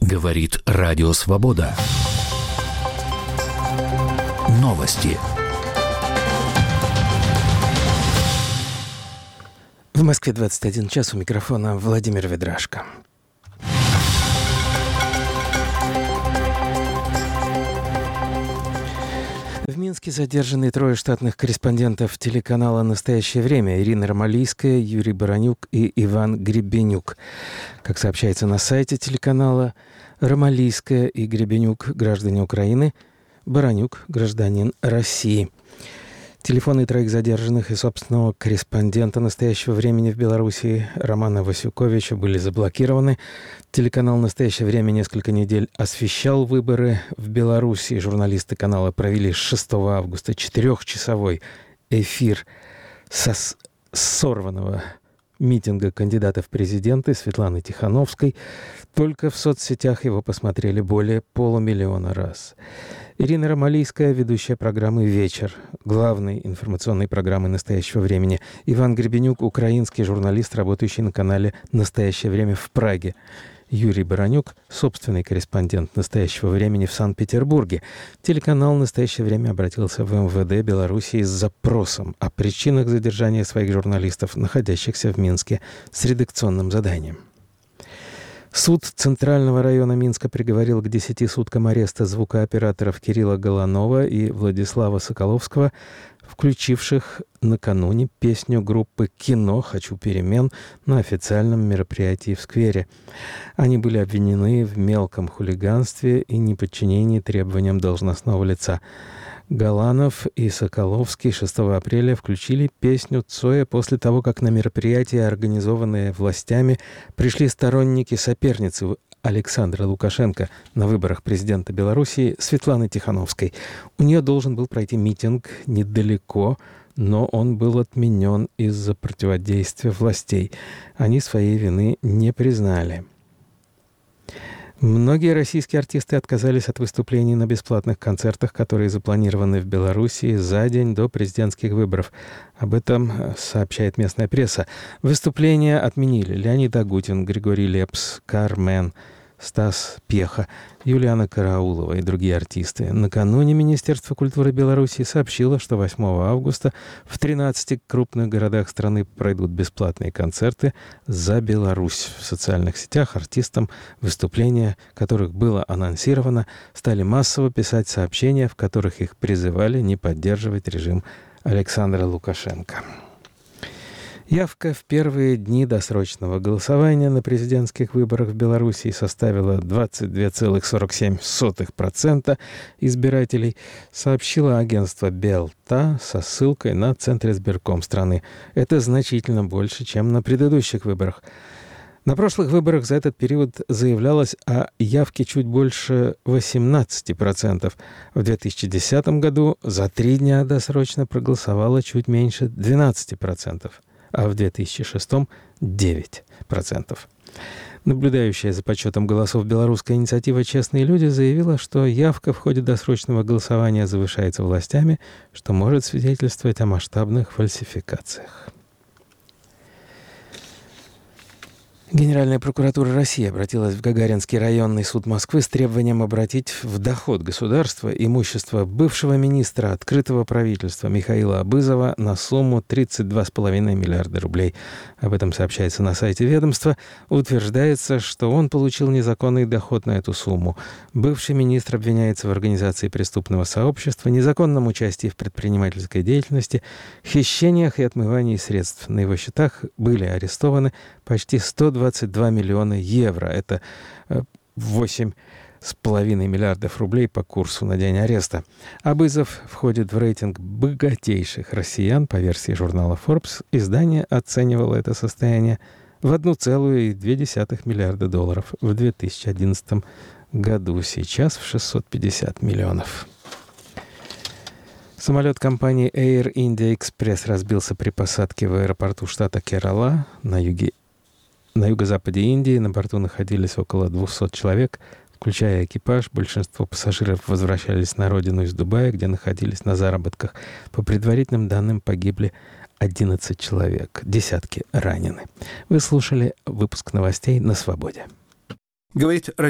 Говорит Радио Свобода. Новости. В Москве 21 час, у микрофона Владимир Ведрашко. В Минске задержаны трое штатных корреспондентов телеканала «Настоящее время» Ирина Ромалийская, Юрий Баранюк и Иван Гребенюк. Как сообщается на сайте телеканала, Ромалийская и Гребенюк – граждане Украины, Баранюк – гражданин России. Телефоны троих задержанных и собственного корреспондента «Настоящего времени» в Беларуси Романа Васюковича были заблокированы. Телеканал «Настоящее время» несколько недель освещал выборы в Беларуси. Журналисты канала провели с 6 августа 4-часовой эфир со сорванного митинга кандидата в президенты Светланы Тихановской. Только в соцсетях его посмотрели более 500 000 раз. Ирина Ромалийская, ведущая программы «Вечер», главной информационной программы «Настоящего времени». Иван Гребенюк, украинский журналист, работающий на канале «Настоящее время» в Праге. Юрий Баранюк, собственный корреспондент «Настоящего времени» в Санкт-Петербурге. Телеканал «Настоящее время» обратился в МВД Беларуси с запросом о причинах задержания своих журналистов, находящихся в Минске, с редакционным заданием. Суд Центрального района Минска приговорил к 10 суткам ареста звукооператоров Кирилла Голанова и Владислава Соколовского, включивших накануне песню группы «Кино. Хочу перемен» на официальном мероприятии в сквере. Они были обвинены в мелком хулиганстве и неподчинении требованиям должностного лица. Голанов и Соколовский 6 апреля включили песню Цоя после того, как на мероприятие, организованное властями, пришли сторонники соперницы Александра Лукашенко на выборах президента Белоруссии Светланы Тихановской. У нее должен был пройти митинг недалеко, но он был отменен из-за противодействия властей. Они своей вины не признали. Многие российские артисты отказались от выступлений на бесплатных концертах, которые запланированы в Белоруссии за день до президентских выборов. Об этом сообщает местная пресса. Выступления отменили Леонид Агутин, Григорий Лепс, Кармен, Стас Пьеха, Юлиана Караулова и другие артисты. Накануне Министерство культуры Беларуси сообщило, что 8 августа в 13 крупных городах страны пройдут бесплатные концерты за Беларусь. В социальных сетях артистам, выступления которых было анонсировано, стали массово писать сообщения, в которых их призывали не поддерживать режим Александра Лукашенко. Явка в первые дни досрочного голосования на президентских выборах в Беларуси составила 22,47% избирателей, сообщило агентство Белта со ссылкой на Центризбирком страны. Это значительно больше, чем на предыдущих выборах. На прошлых выборах за этот период заявлялось о явке чуть больше 18%. В 2010 году за 3 дня досрочно проголосовало чуть меньше 12%. А в 2006 – 9%. Наблюдающая за подсчетом голосов белорусская инициатива «Честные люди» заявила, что явка в ходе досрочного голосования завышается властями, что может свидетельствовать о масштабных фальсификациях. Генеральная прокуратура России обратилась в Гагаринский районный суд Москвы с требованием обратить в доход государства имущество бывшего министра открытого правительства Михаила Абызова на сумму 32,5 миллиарда рублей. Об этом сообщается на сайте ведомства. Утверждается, что он получил незаконный доход на эту сумму. Бывший министр обвиняется в организации преступного сообщества, незаконном участии в предпринимательской деятельности, хищениях и отмывании средств. На его счетах были арестованы почти 122 миллиона евро. Это 8,5 миллиардов рублей по курсу на день ареста. Абызов входит в рейтинг богатейших россиян по версии журнала Forbes. Издание оценивало это состояние в 1,2 миллиарда долларов в 2011 году. Сейчас в 650 миллионов. Самолет компании Air India Express разбился при посадке в аэропорту штата Керала на юго-западе Индии. На борту находились около 200 человек, включая экипаж. Большинство пассажиров возвращались на родину из Дубая, где находились на заработках. По предварительным данным, погибли 11 человек, десятки ранены. Вы слушали выпуск новостей на Свободе. Говорит